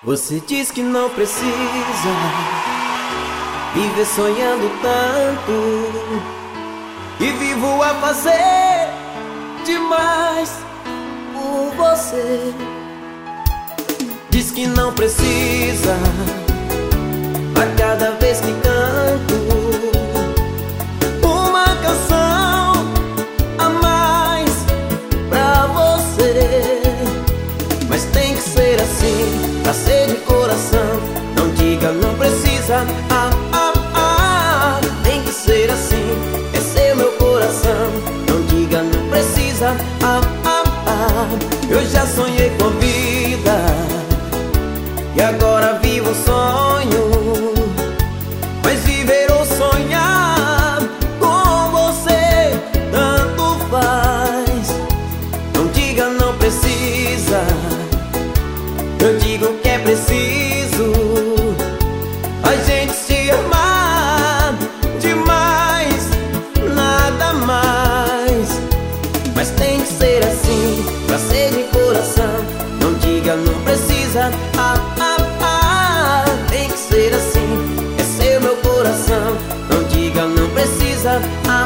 Você diz que não precisa viver sonhando tanto, e vivo a fazer demais por você. Diz que não precisa a cada vez que canto uma canção a mais pra você. Mas tem que ser assim, pra ser de coração. Não diga não precisa, tem que ser assim, é ser meu coração. Não diga não precisa, eu já sonhei com a vida e agora vivo um sonho. Mas viver ou sonhar com você tanto faz. Não diga não precisa, eu digo que é preciso a gente se amar demais, nada mais. Mas tem que ser assim, pra ser de coração. Não diga não precisa, tem que ser assim, é ser meu coração. Não diga não precisa,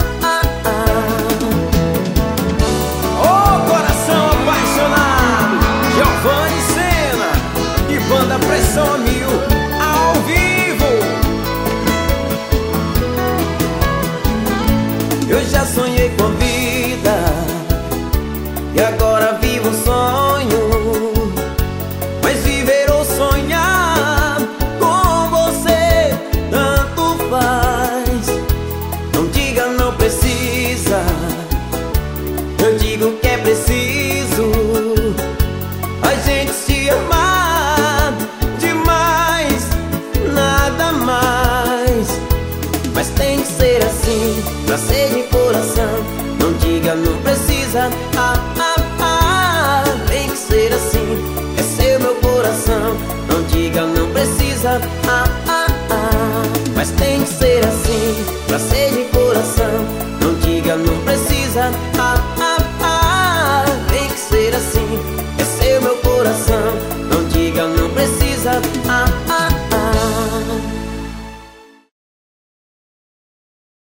Ô coração apaixonado, Giovanni Sena e banda Pressão Mil ao vivo. eu já sonhei com a vida e agora vivo um sonho. Mas viver ou sonhar com você tanto faz. Não diga não precisa, eu digo que é preciso a gente se amar demais, nada mais. Mas tem que ser assim, pra ser de coração. Não diga não precisa, tem que ser assim, é ser meu coração. Não diga não precisa, mas tem que ser assim, pra ser de coração. Não diga não precisa,